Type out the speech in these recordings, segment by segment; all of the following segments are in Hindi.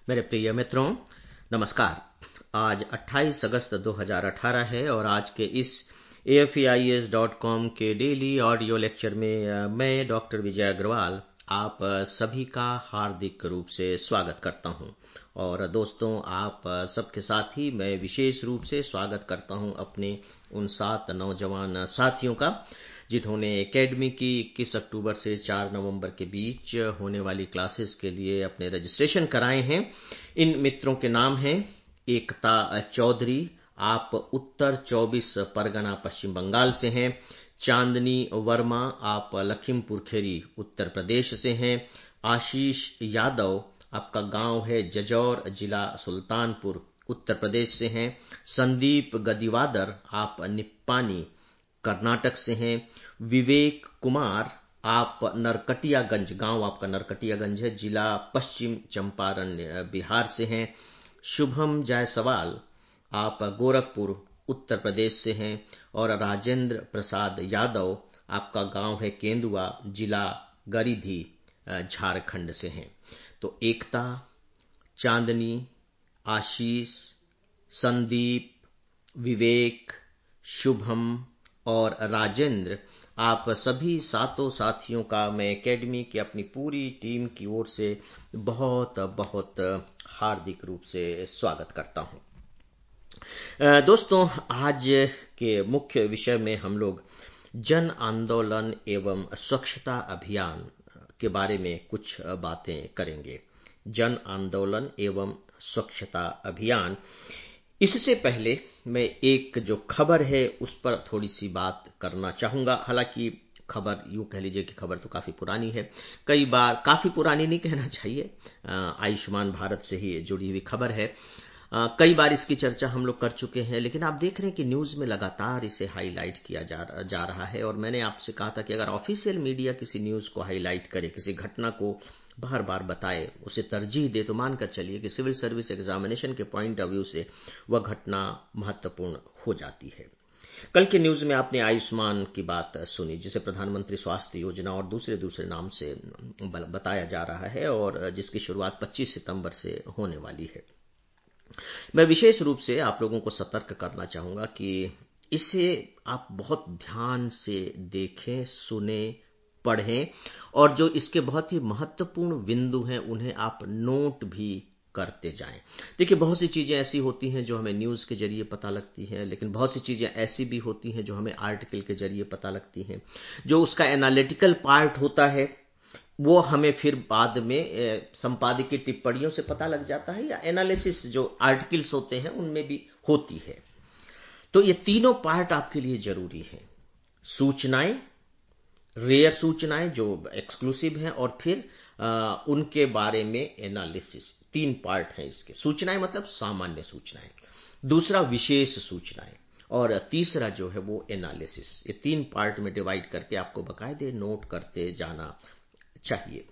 मेरे प्रिय मित्रों, नमस्कार। आज 28 अगस्त 2018 है और आज के इस AFEIS.com के डेली ऑडियो लेक्चर में मैं डॉक्टर विजय अग्रवाल आप सभी का हार्दिक रूप से स्वागत करता हूं। और दोस्तों, आप सबके साथ ही मैं विशेष रूप से स्वागत करता हूं अपने उन 7 नौजवान साथियों का जिन्होंने एकेडमी की 21 अक्टूबर से 4 नवंबर के बीच होने वाली क्लासेस के लिए अपने रजिस्ट्रेशन कराए हैं। इन मित्रों के नाम हैं एकता चौधरी, आप उत्तर 24 परगना पश्चिम बंगाल से हैं। चांदनी वर्मा, आप लखीमपुर खेरी उत्तर प्रदेश से हैं। आशीष यादव, आपका गांव है जजौर, जिला सुल्तानपुर उत्तर प्रदेश से हैं। संदीप गदिवादर, आप निप्पानी कर्नाटक से हैं। विवेक कुमार, आप नरकटियागंज, गांव आपका नरकटियागंज है, जिला पश्चिम चंपारण बिहार से हैं। शुभम जायसवाल, आप गोरखपुर उत्तर प्रदेश से हैं। और राजेंद्र प्रसाद यादव, आपका गांव है केंदुआ, जिला गिरिधि झारखंड से हैं। तो एकता, चांदनी, आशीष, संदीप, विवेक, शुभम और राजेंद्र, आप सभी सातों साथियों का मैं एकेडमी की अपनी पूरी टीम की ओर से बहुत बहुत हार्दिक रूप से स्वागत करता हूं। दोस्तों, आज के मुख्य विषय में हम लोग जन आंदोलन एवं स्वच्छता अभियान के बारे में कुछ बातें करेंगे। जन आंदोलन एवं स्वच्छता अभियान। इससे पहले मैं एक जो खबर है उस पर थोड़ी सी बात करना चाहूंगा। हालांकि खबर, यूं कह लीजिए कि खबर तो काफी पुरानी है, कई बार काफी पुरानी नहीं कहना चाहिए, आयुष्मान भारत से ही जुड़ी हुई खबर है। कई बार इसकी चर्चा हम लोग कर चुके हैं, लेकिन आप देख रहे हैं कि न्यूज में लगातार इसे हाईलाइट किया जा रहा है। और मैंने आपसे कहा था कि अगर ऑफिशियल मीडिया किसी न्यूज को हाईलाइट करे, किसी घटना को बार बार बताए, उसे तरजीह दे, तो मानकर चलिए कि सिविल सर्विस एग्जामिनेशन के पॉइंट ऑफ व्यू से वह घटना महत्वपूर्ण हो जाती है। कल के न्यूज में आपने आयुष्मान की बात सुनी, जिसे प्रधानमंत्री स्वास्थ्य योजना और दूसरे नाम से बताया जा रहा है और जिसकी शुरुआत 25 सितंबर से होने वाली है। मैं विशेष रूप से आप लोगों को सतर्क करना चाहूंगा कि इसे आप बहुत ध्यान से देखें, सुने, पढ़ें और जो इसके बहुत ही महत्वपूर्ण बिंदु हैं उन्हें आप नोट भी करते जाएं। देखिए, बहुत सी चीजें ऐसी होती हैं जो हमें न्यूज के जरिए पता लगती हैं, लेकिन बहुत सी चीजें ऐसी भी होती हैं जो हमें आर्टिकल के जरिए पता लगती हैं। जो उसका एनालिटिकल पार्ट होता है वो हमें फिर बाद में संपादकीय टिप्पणियों से पता लग जाता है, या एनालिसिस जो आर्टिकल्स होते हैं उनमें भी होती है। तो ये तीनों पार्ट आपके लिए जरूरी है। सूचनाएं, रेयर सूचनाएं जो एक्सक्लूसिव हैं, और फिर उनके बारे में एनालिसिस। 3 पार्ट हैं इसके। सूचनाएं मतलब सामान्य सूचनाएं, दूसरा विशेष सूचनाएं, और तीसरा जो है वो एनालिसिस। ये 3 पार्ट में डिवाइड करके आपको बाकायदे नोट करते जाना चाहिए।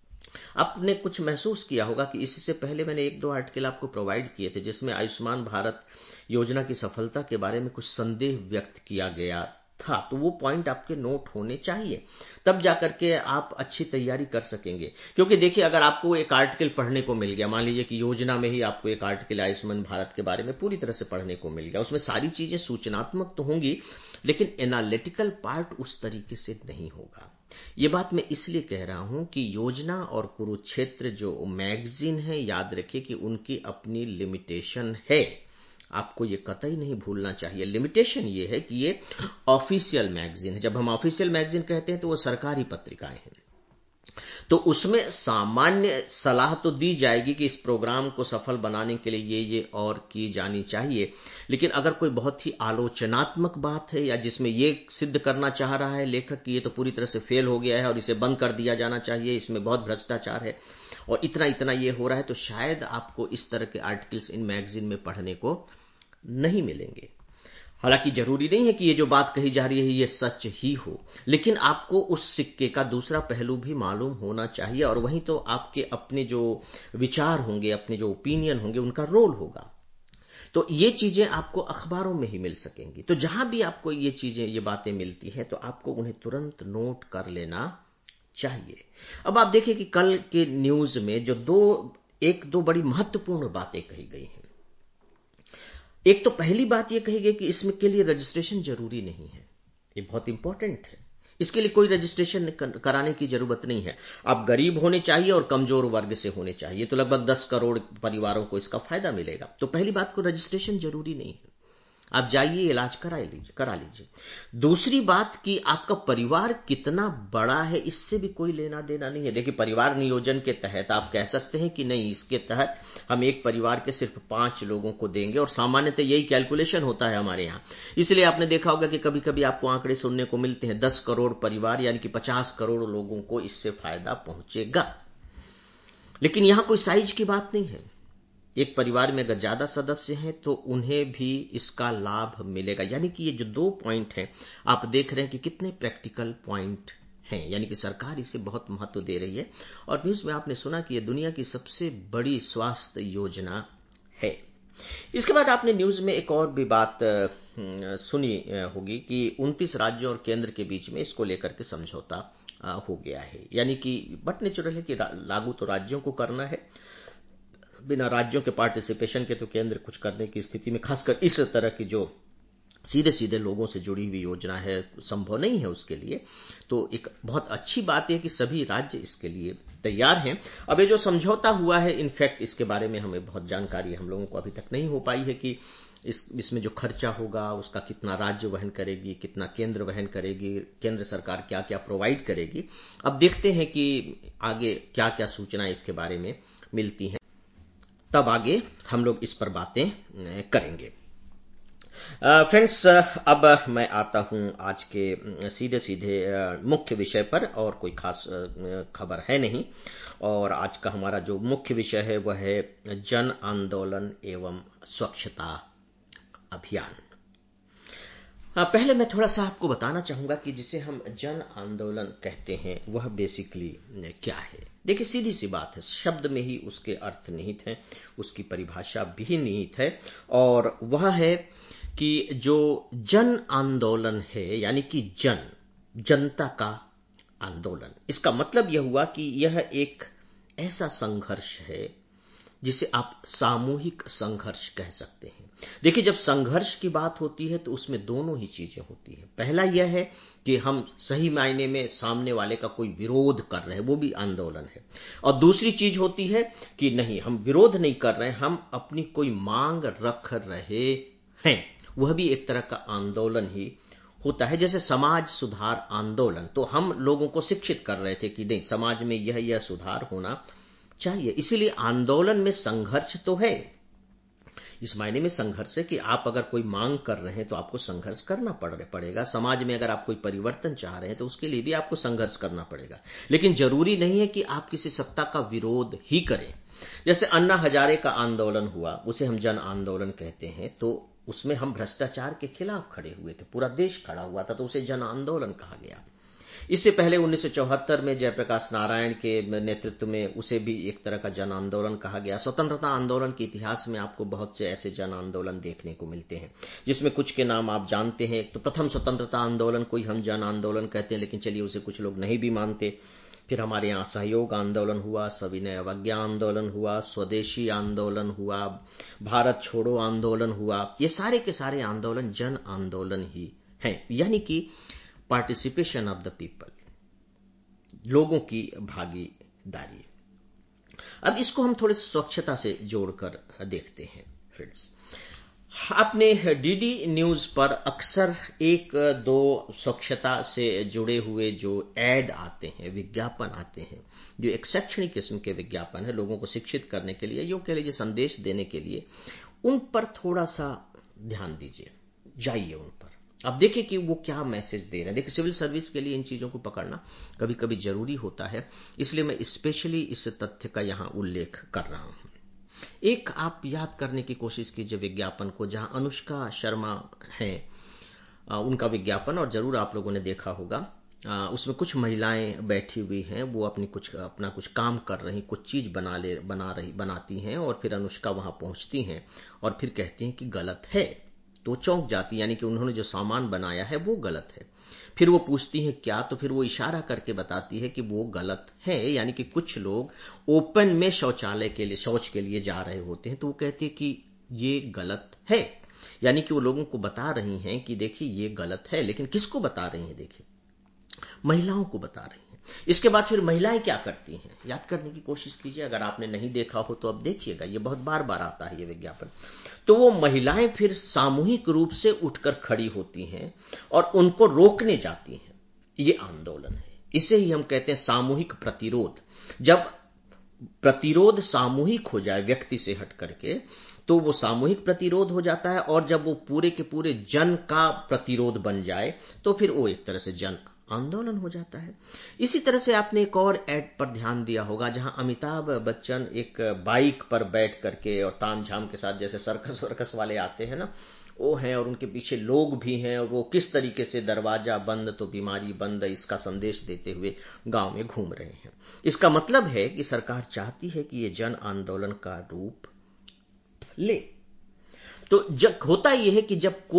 आपने कुछ महसूस किया होगा कि इससे पहले मैंने 1-2 आर्टिकल आपको प्रोवाइड किए थे जिसमें आयुष्मान भारत योजना की सफलता के बारे में कुछ संदेह व्यक्त किया गया था। तो वो पॉइंट आपके नोट होने चाहिए, तब जाकर के आप अच्छी तैयारी कर सकेंगे। क्योंकि देखिए, अगर आपको एक आर्टिकल पढ़ने को मिल गया, मान लीजिए कि योजना में ही आपको एक आर्टिकल आयुष्मान भारत के बारे में पूरी तरह से पढ़ने को मिल गया, उसमें सारी चीजें सूचनात्मक तो होंगी लेकिन एनालिटिकल पार्ट उस तरीके से नहीं होगा। ये बात मैं इसलिए कह रहा हूं कि योजना और कुरुक्षेत्र जो मैगजीन है, याद रखिए कि उनकी अपनी लिमिटेशन है। आपको ये कतई नहीं भूलना चाहिए। लिमिटेशन ये है कि ये ऑफिशियल मैगजीन है। जब हम ऑफिशियल मैगजीन कहते हैं तो वो सरकारी पत्रिकाएं हैं, तो उसमें सामान्य सलाह तो दी जाएगी कि इस प्रोग्राम को सफल बनाने के लिए ये और की जानी चाहिए। लेकिन अगर कोई बहुत ही आलोचनात्मक बात है, या जिसमें ये सिद्ध करना चाह रहा है लेखक कि ये तो पूरी तरह से फेल हो गया है और इसे बंद कर दिया जाना चाहिए, इसमें बहुत भ्रष्टाचार है और इतना इतना ये हो रहा है, तो शायद आपको इस तरह के आर्टिकल्स इन मैगजीन में पढ़ने को नहीं मिलेंगे। हालांकि जरूरी नहीं है कि ये जो बात कही जा रही है ये सच ही हो, लेकिन आपको उस सिक्के का दूसरा पहलू भी मालूम होना चाहिए, और वहीं तो आपके अपने जो विचार होंगे, अपने जो ओपिनियन होंगे, उनका रोल होगा। तो ये चीजें आपको अखबारों में ही मिल सकेंगी। तो जहां भी आपको ये चीजें, ये बातें मिलती हैं, तो आपको उन्हें तुरंत नोट कर लेना चाहिए। अब आप देखिए कि कल के न्यूज में जो 2 एक दो बड़ी महत्वपूर्ण बातें कही गई हैं। एक तो पहली बात यह कही गई कि इसमें के लिए रजिस्ट्रेशन जरूरी नहीं है। ये बहुत इंपॉर्टेंट है। इसके लिए कोई रजिस्ट्रेशन कराने की जरूरत नहीं है। आप गरीब होने चाहिए और कमजोर वर्ग से होने चाहिए, तो लगभग 10 करोड़ परिवारों को इसका फायदा मिलेगा। तो पहली बात को रजिस्ट्रेशन जरूरी नहीं है, आप जाइए इलाज करा लीजिए। दूसरी बात कि आपका परिवार कितना बड़ा है, इससे भी कोई लेना देना नहीं है। देखिए, परिवार नियोजन के तहत आप कह सकते हैं कि नहीं, इसके तहत हम एक परिवार के सिर्फ 5 लोगों को देंगे, और सामान्यतः यही कैलकुलेशन होता है हमारे यहाँ। इसलिए आपने देखा होगा कि कभी कभी आपको आंकड़े सुनने को मिलते हैं 10 करोड़ परिवार यानी कि 50 करोड़ लोगों को इससे फायदा पहुंचेगा। लेकिन यहां कोई साइज की बात नहीं है। एक परिवार में अगर ज्यादा सदस्य हैं तो उन्हें भी इसका लाभ मिलेगा। यानी कि ये जो 2 पॉइंट हैं, आप देख रहे हैं कि कितने प्रैक्टिकल पॉइंट हैं, यानी कि सरकार इसे बहुत महत्व दे रही है। और न्यूज में आपने सुना कि ये दुनिया की सबसे बड़ी स्वास्थ्य योजना है। इसके बाद आपने न्यूज में एक और भी बात सुनी होगी कि 29 राज्यों और केंद्र के बीच में इसको लेकर के समझौता हो गया है। यानी कि बट नेचुरल है कि लागू तो राज्यों को करना है, बिना राज्यों के पार्टिसिपेशन के तो केंद्र कुछ करने की स्थिति में, खासकर इस तरह की जो सीधे सीधे लोगों से जुड़ी हुई योजना है, संभव नहीं है उसके लिए। तो एक बहुत अच्छी बात है कि सभी राज्य इसके लिए तैयार हैं। अब ये जो समझौता हुआ है, इनफैक्ट इसके बारे में हमें बहुत जानकारी हम लोगों को अभी तक नहीं हो पाई है कि इसमें जो खर्चा होगा उसका कितना राज्य वहन करेगी, कितना केंद्र वहन करेगी, केंद्र सरकार क्या क्या प्रोवाइड करेगी। अब देखते हैं कि आगे क्या क्या सूचनाएं इसके बारे में मिलती हैं, तब आगे हम लोग इस पर बातें करेंगे। फ्रेंड्स, अब मैं आता हूं आज के सीधे सीधे मुख्य विषय पर, और कोई खास खबर है नहीं। और आज का हमारा जो मुख्य विषय है वह है जन आंदोलन एवं स्वच्छता अभियान। पहले मैं थोड़ा सा आपको बताना चाहूंगा कि जिसे हम जन आंदोलन कहते हैं वह बेसिकली क्या है। देखिए, सीधी सी बात है, शब्द में ही उसके अर्थ निहित हैं, उसकी परिभाषा भी निहित है, और वह है कि जो जन आंदोलन है यानी कि जनता का आंदोलन, इसका मतलब यह हुआ कि यह एक ऐसा संघर्ष है जिसे आप सामूहिक संघर्ष कह सकते हैं। देखिए, जब संघर्ष की बात होती है तो उसमें दोनों ही चीजें होती हैं। पहला यह है कि हम सही मायने में सामने वाले का कोई विरोध कर रहे हैं, वो भी आंदोलन है। और दूसरी चीज होती है कि नहीं, हम विरोध नहीं कर रहे हैं, हम अपनी कोई मांग रख रहे हैं, वह भी एक तरह का आंदोलन ही होता है। जैसे समाज सुधार आंदोलन, तो हम लोगों को शिक्षित कर रहे थे कि नहीं, समाज में यह सुधार होना चाहिए। इसीलिए आंदोलन में संघर्ष तो है। इस मायने में संघर्ष है कि आप अगर कोई मांग कर रहे हैं तो आपको संघर्ष करना पड़ेगा। समाज में अगर आप कोई परिवर्तन चाह रहे हैं तो उसके लिए भी आपको संघर्ष करना पड़ेगा। लेकिन जरूरी नहीं है कि आप किसी सत्ता का विरोध ही करें। जैसे अन्ना हजारे का आंदोलन हुआ, उसे हम जन आंदोलन कहते हैं, तो उसमें हम भ्रष्टाचार के खिलाफ खड़े हुए थे, पूरा देश खड़ा हुआ था, तो उसे जन आंदोलन कहा गया। इससे पहले 1974 में जयप्रकाश नारायण के नेतृत्व में उसे भी एक तरह का जन आंदोलन कहा गया। स्वतंत्रता आंदोलन के इतिहास में आपको बहुत से ऐसे जन आंदोलन देखने को मिलते हैं, जिसमें कुछ के नाम आप जानते हैं। तो प्रथम स्वतंत्रता आंदोलन को ही हम जन आंदोलन कहते हैं, लेकिन चलिए उसे कुछ लोग नहीं भी मानते। फिर हमारे यहाँ सहयोग आंदोलन हुआ, सविनय अवज्ञा आंदोलन हुआ, स्वदेशी आंदोलन हुआ, भारत छोड़ो आंदोलन हुआ। ये सारे के सारे आंदोलन जन आंदोलन ही हैं, यानी कि पार्टिसिपेशन ऑफ द पीपल, लोगों की भागीदारी। अब इसको हम थोड़े स्वच्छता से जोड़कर देखते हैं। फ्रेंड्स, आपने डीडी न्यूज पर अक्सर एक दो स्वच्छता से जुड़े हुए जो एड आते हैं, विज्ञापन आते हैं, जो एक शैक्षणिक किस्म के विज्ञापन है, लोगों को शिक्षित करने के लिए, यो कह लीजिए संदेश देने के लिए, उन पर थोड़ा सा ध्यान दीजिए, जाइए उन पर, अब देखिए कि वो क्या मैसेज दे रहे हैं। देखिए, सिविल सर्विस के लिए इन चीजों को पकड़ना कभी कभी जरूरी होता है, इसलिए मैं स्पेशली इस तथ्य का यहां उल्लेख कर रहा हूं। एक आप याद करने की कोशिश कीजिए विज्ञापन को, जहां अनुष्का शर्मा हैं, उनका विज्ञापन, और जरूर आप लोगों ने देखा होगा। उसमें कुछ महिलाएं बैठी हुई हैं, वो अपना कुछ काम कर रही, कुछ चीज बनाती हैं, और फिर अनुष्का वहां पहुंचती हैं और फिर कहती हैं कि गलत है, तो चौंक जाती, यानी कि उन्होंने जो सामान बनाया है वो गलत है। फिर वो पूछती हैं क्या, तो फिर वो इशारा करके बताती है कि वो गलत है। यानी कि कुछ लोग ओपन में शौचालय के लिए, शौच के लिए जा रहे होते हैं, तो वो कहते हैं कि ये गलत है। यानी कि वो लोगों को बता रही हैं कि देखिए ये गलत है। लेकिन किसको बता रही हैं? देखिए, महिलाओं को बता रही हैं। इसके बाद फिर महिलाएं क्या करती हैं, याद करने की कोशिश कीजिए। अगर आपने नहीं देखा हो तो अब देखिएगा, ये बहुत बार बार आता है ये विज्ञापन। तो वो महिलाएं फिर सामूहिक रूप से उठकर खड़ी होती हैं और उनको रोकने जाती हैं। ये आंदोलन है, इसे ही हम कहते हैं सामूहिक प्रतिरोध। जब प्रतिरोध सामूहिक हो जाए व्यक्ति से हट करके, तो वो सामूहिक प्रतिरोध हो जाता है। और जब वो पूरे के पूरे जन का प्रतिरोध बन जाए, तो फिर वो एक तरह से जन आंदोलन हो जाता है। इसी तरह से आपने एक और एड पर ध्यान दिया होगा, जहां अमिताभ बच्चन एक बाइक पर बैठ करके और तामझाम के साथ, जैसे सर्कस वर्कस वाले आते हैं ना, वो हैं और उनके पीछे लोग भी हैं, और वो किस तरीके से दरवाजा बंद तो बीमारी बंद, इसका संदेश देते हुए गांव में घूम रहे हैं। इसका मतलब है कि सरकार चाहती है कि ये जन आंदोलन का रूप ले। तो जब होता यह है कि जब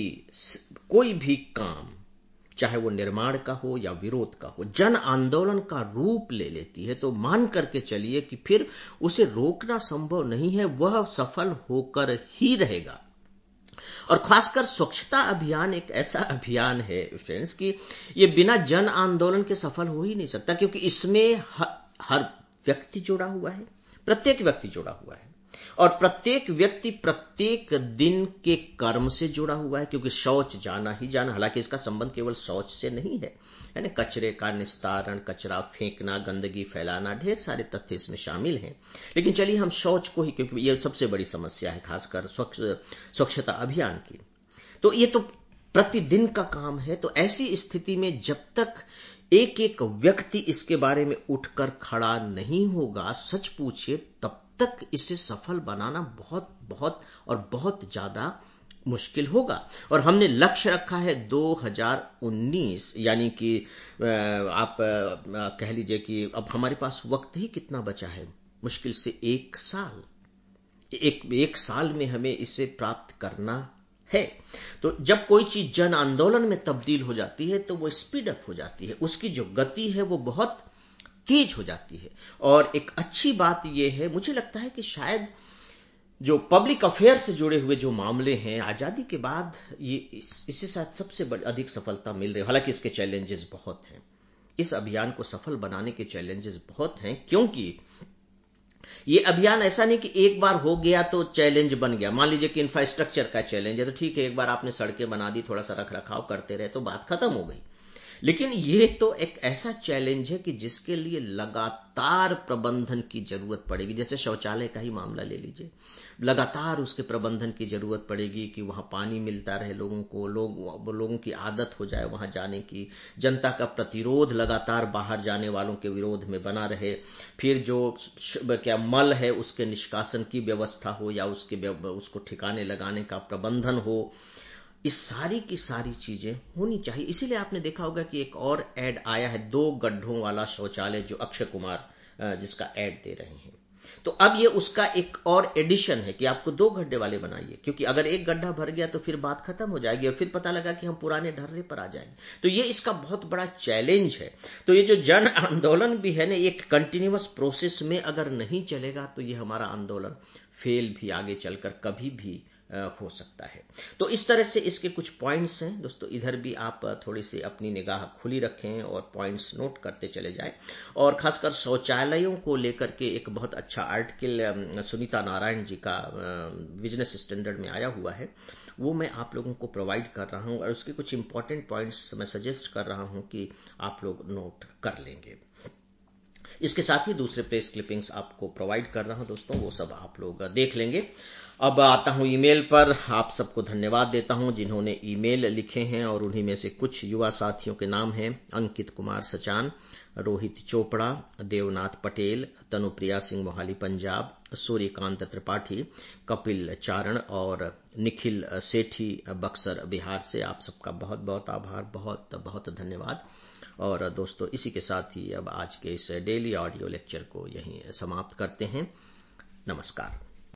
कोई भी काम, चाहे वो निर्माण का हो या विरोध का हो, जन आंदोलन का रूप ले लेती है, तो मान करके चलिए कि फिर उसे रोकना संभव नहीं है, वह सफल होकर ही रहेगा। और खासकर स्वच्छता अभियान एक ऐसा अभियान है फ्रेंड्स कि ये बिना जन आंदोलन के सफल हो ही नहीं सकता, क्योंकि इसमें हर व्यक्ति जुड़ा हुआ है, प्रत्येक व्यक्ति जुड़ा हुआ है। और प्रत्येक व्यक्ति प्रत्येक दिन के कर्म से जुड़ा हुआ है, क्योंकि शौच जाना ही जाना। हालांकि इसका संबंध केवल शौच से नहीं है, है ना, कचरे का निस्तारण, कचरा फेंकना, गंदगी फैलाना, ढेर सारे तथ्य इसमें शामिल हैं। लेकिन चलिए हम शौच को ही, क्योंकि यह सबसे बड़ी समस्या है खासकर स्वच्छता अभियान की, तो ये तो प्रतिदिन का काम है। तो ऐसी स्थिति में जब तक एक एक व्यक्ति इसके बारे में उठकर खड़ा नहीं होगा, सच पूछिए, तब तक इसे सफल बनाना बहुत बहुत और बहुत ज्यादा मुश्किल होगा। और हमने लक्ष्य रखा है 2019, यानी कि आप कह लीजिए कि अब हमारे पास वक्त ही कितना बचा है, मुश्किल से एक साल। एक साल में हमें इसे प्राप्त करना है। तो जब कोई चीज जन आंदोलन में तब्दील हो जाती है, तो वो स्पीड अप हो जाती है, उसकी जो गति है वो बहुत तेज हो जाती है। और एक अच्छी बात यह है, मुझे लगता है कि शायद जो पब्लिक अफेयर से जुड़े हुए जो मामले हैं आजादी के बाद, ये इससे शायद सबसे अधिक सफलता मिल रही है। हालांकि इसके चैलेंजेस बहुत हैं, इस अभियान को सफल बनाने के चैलेंजेस बहुत हैं, क्योंकि ये अभियान ऐसा नहीं कि एक बार हो गया तो चैलेंज बन गया। मान लीजिए कि इंफ्रास्ट्रक्चर का चैलेंज है, तो ठीक है, एक बार आपने सड़कें बना दी, थोड़ा सा रख रखाव करते रहे तो बात खत्म हो गई। लेकिन ये तो एक ऐसा चैलेंज है कि जिसके लिए लगातार प्रबंधन की जरूरत पड़ेगी। जैसे शौचालय का ही मामला ले लीजिए, लगातार उसके प्रबंधन की जरूरत पड़ेगी कि वहां पानी मिलता रहे लोगों को, लोगों की आदत हो जाए वहां जाने की, जनता का प्रतिरोध लगातार बाहर जाने वालों के विरोध में बना रहे, फिर जो क्या मल है उसके निष्कासन की व्यवस्था हो या उसको ठिकाने लगाने का प्रबंधन हो, इस सारी की सारी चीजें होनी चाहिए। इसीलिए आपने देखा होगा कि एक और ऐड आया है, 2 गड्ढों वाला शौचालय, जो अक्षय कुमार जिसका ऐड दे रहे हैं। तो अब ये उसका एक और एडिशन है कि आपको 2 गड्ढे वाले बनाइए, क्योंकि अगर एक गड्ढा भर गया तो फिर बात खत्म हो जाएगी और फिर पता लगा कि हम पुराने ढर्रे पर आ जाएंगे। तो ये इसका बहुत बड़ा चैलेंज है। तो ये जो जन आंदोलन भी है ना, एक कंटिन्यूअस प्रोसेस में अगर नहीं चलेगा तो ये हमारा आंदोलन फेल भी आगे चलकर कभी भी हो सकता है। तो इस तरह से इसके कुछ पॉइंट्स हैं दोस्तों, इधर भी आप थोड़ी सी अपनी निगाह खुली रखें और पॉइंट्स नोट करते चले जाएं। और खासकर शौचालयों को लेकर के एक बहुत अच्छा आर्टिकल सुनीता नारायण जी का बिजनेस स्टैंडर्ड में आया हुआ है, वो मैं आप लोगों को प्रोवाइड कर रहा हूं, और उसके कुछ इंपॉर्टेंट पॉइंट्स मैं सजेस्ट कर रहा हूं कि आप लोग नोट कर लेंगे। इसके साथ ही दूसरे प्रेस क्लिपिंग्स आपको प्रोवाइड कर रहा हूं दोस्तों, वो सब आप लोग देख लेंगे। अब आता हूं ईमेल पर। आप सबको धन्यवाद देता हूं जिन्होंने ईमेल लिखे हैं, और उन्हीं में से कुछ युवा साथियों के नाम हैं: अंकित कुमार सचान, रोहित चोपड़ा, देवनाथ पटेल, तनुप्रिया सिंह मोहाली पंजाब, सूर्यकांत त्रिपाठी, कपिल चारण और निखिल सेठी बक्सर बिहार से। आप सबका बहुत बहुत आभार, बहुत बहुत धन्यवाद। और दोस्तों, इसी के साथ ही अब आज के इस डेली ऑडियो लेक्चर को यहीं समाप्त करते हैं। नमस्कार।